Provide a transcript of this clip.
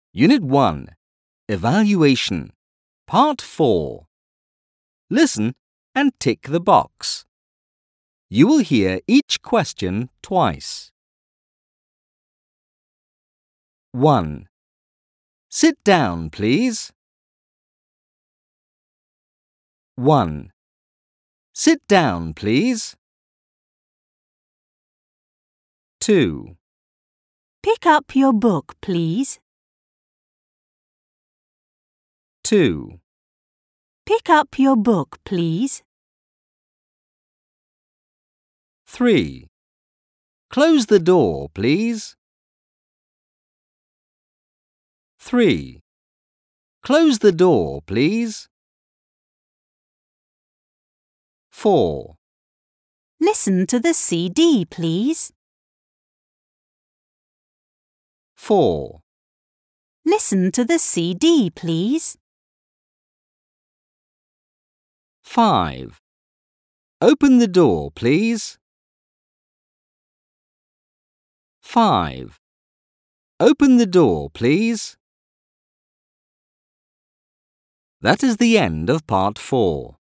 Unit 1. Evaluation. Part 4. Listen and tick the box. You will hear each question twice. 1. Sit down, please. 1. Sit down, please. 2. Pick up your book, please. 2. Pick up your book, please. 3. Close the door, please. 3. Close the door, please. 4. Listen to the CD, please. 4. Listen to the CD, please. 5. Open the door, please. 5. Open the door, please. That is the end of Part 4.